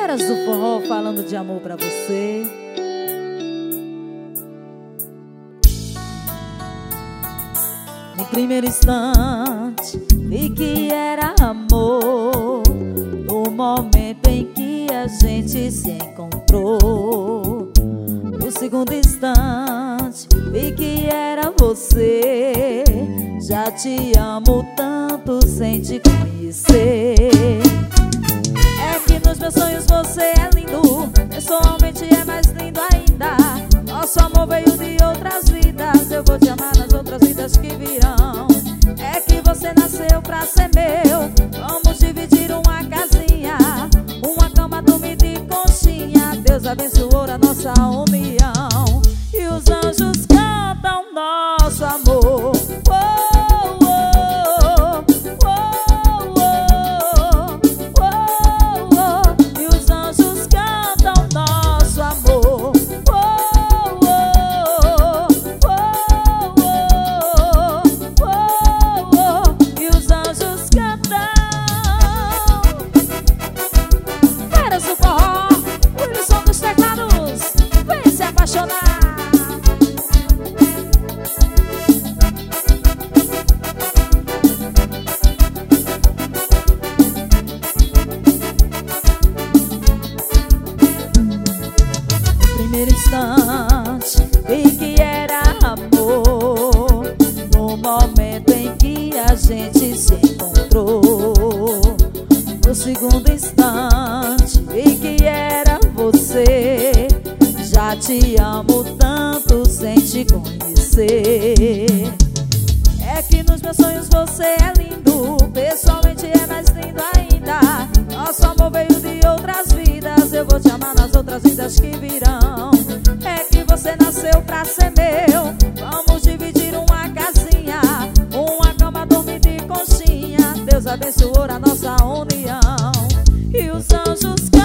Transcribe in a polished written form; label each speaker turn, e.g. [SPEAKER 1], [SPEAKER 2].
[SPEAKER 1] Feras do forró falando de amor pra você. No primeiro instante vi que era amor, no momento em que a gente se encontrou. No segundo instante vi que era você, já te amo tanto sem te conhecer. É que nos meus sonhos você é lindo, pessoalmente é mais lindo ainda. Nosso amor veio de outras vidas, eu vou te amar nas outras vidas que virão. É que você nasceu pra ser meu, vamos dividir uma casinha, uma cama, dormir de conchinha. Deus abençoou a nossa união e os anjos cantam nosso amor. Primeiro instante vi que era amor, no momento em que a gente se encontrou. No segundo instante vi que era você, já te amo tanto sem te conhecer. É que nos meus sonhos você é lindo, pessoalmente é mais lindo ainda. Nosso amor veio de outras vidas, eu vou te amar nas outras vidas que virão. É que você nasceu pra ser meu, vamos dividir uma casinha, uma cama, dormir de conchinha. Deus abençoou a nossa união e os anjos